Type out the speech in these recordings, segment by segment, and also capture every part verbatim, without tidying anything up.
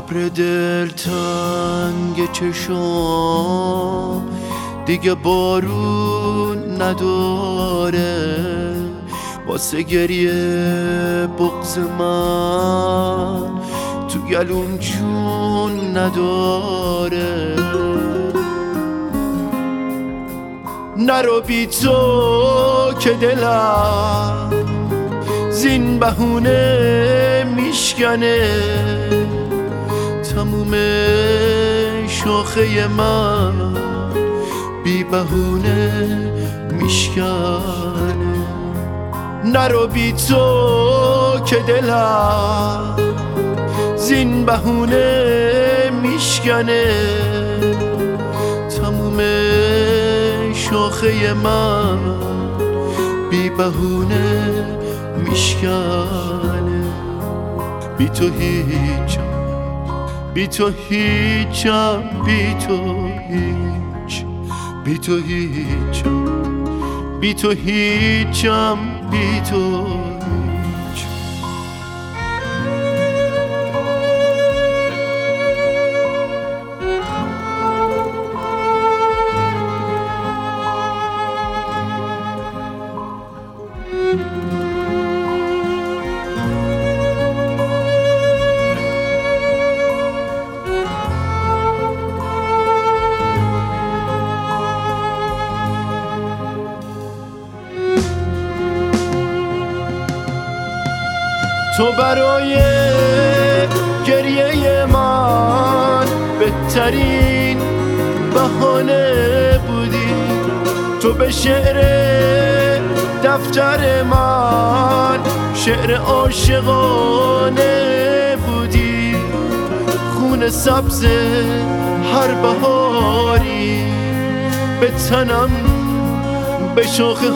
ابر دلتنگ چشم دیگه بارون نداره، واسه گریه بغض من تو گلوم جون نداره. نرو بی تو که دلم زین بهونه میشکنه، تموم شاخه من بی بهونه میشکنه. نرو بی تو که دلم زین بهونه میشکنه، تموم شاخه من بی بهونه میشکنه. بی تو هیچم، بی تو هیچم، بی تو هیچ، بی تو هیچم، بی تو هیچم، بی تو هیچ. تو برای گریه من بهترین بهانه بودی، تو به شعر دفتر من شعر عاشقانه بودی. خون سبز هر بهاری به تنم، به شاخه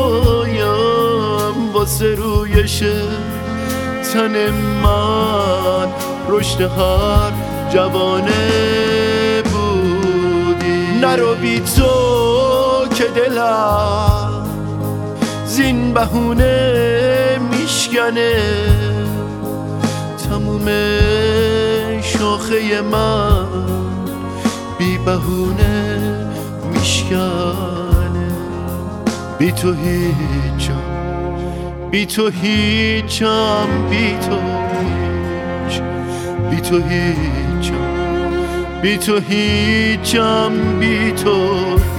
هایم واسه رویش تن من رشد هر جوانه بودی. نرو بی تو که دلم زین بهونه میشکنه، تموم شاخه من بی بهونه میشکنه. بی تو هیچم، بی تو هیچم، بی تو هیچ، بی تو هیچم، بی تو هیچم، بی تو